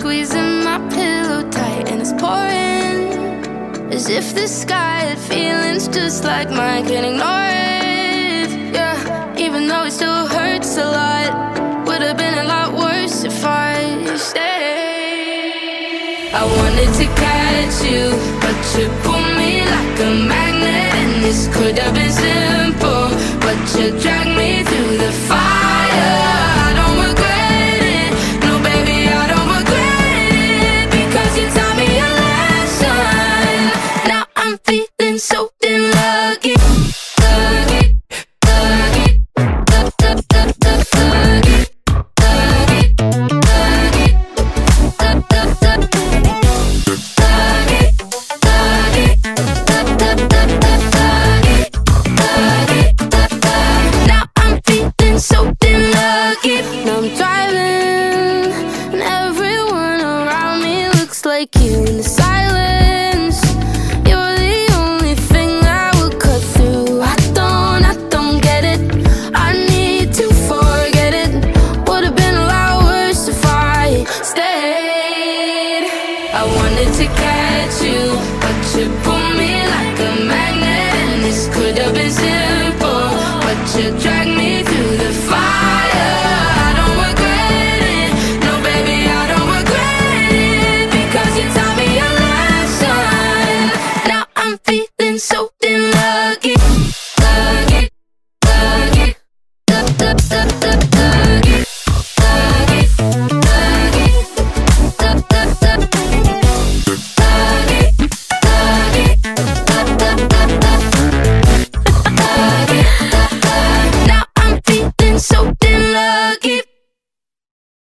squeezing my pillow tight and it's pouring, as if the sky had feelings just like mine. Can't ignore it, yeah. Even though it still hurts a lot, would've been a lot worse if I stayed. I wanted to catch you, but you pulled me like a magnet, and this could have been simple, but you dragged me through the fire. I don't regret it, no baby, I don't regret it, because you taught me a lesson. Now I'm feeling so damn lucky. Like you in the silence, you're the only thing I would cut through. I don't get it, I need to forget it. Would've been a lot worse if I stayed. I wanted to catch you, but you pulled me like a magnet, and this could have been simple, but you dragged